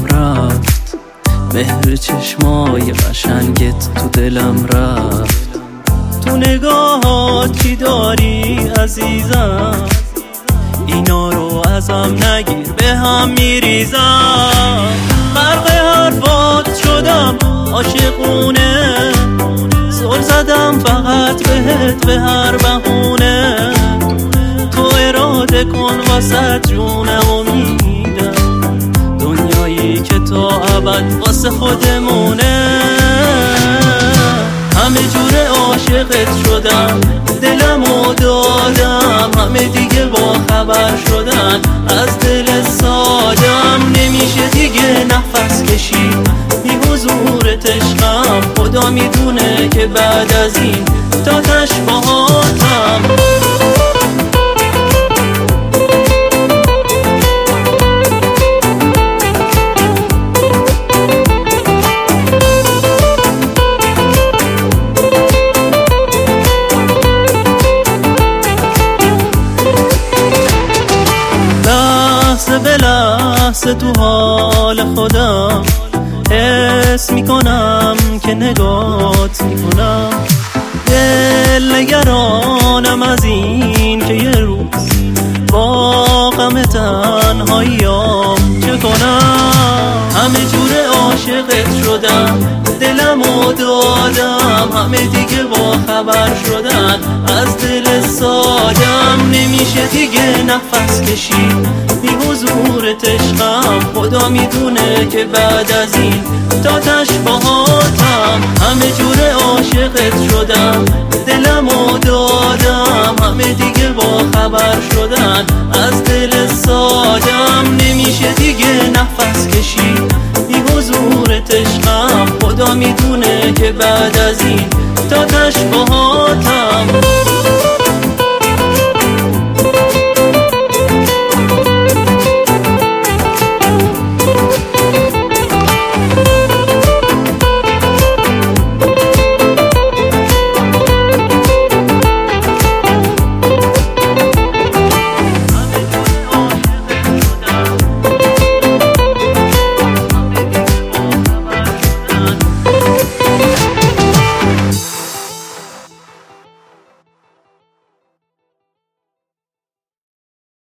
رفت، مهر چشمای قشنگت تو دلم رفت. تو نگاهات چی داری عزیزم، اینا رو ازم نگیر به هم میریزم. غرق حرفات شدم عاشقونه، زل زدم فقط بهت به هر بهونه. تو اراده کن واسه جونم و میدم، دنیایی که تا ابد واسه خودمونه. همه جوره عاشقت شدم، دلمو دادم، همه دیگه با خبر شدن از دل سادم. نمیشه دیگه نفس کشید بی حضورت عشقم، خدا میدونه که بعد از این تا تشباهاتم. لحظه به لحظه تو حال خودم حس میکنم که نگات میکنم. دل نگرانم از این که یه روز با غم تنهاییام چه کنم. همه جوره عاشقت شدم، دلمو دادم، همه دیگه با خبر شدن از دل سادم. نمیشه دیگه نفس کشید بی حضورت عشقم، خدا میدونه که بعد از این تا تشباهاتم. همه جوره عاشقت شدم، دلمو دادم، همه دیگه با خبر شدن از دل سادم. نمیشه دیگه نفس کشید بی حضورت عشقم، خدا میدونه که بعد از این تا تشباهاتم.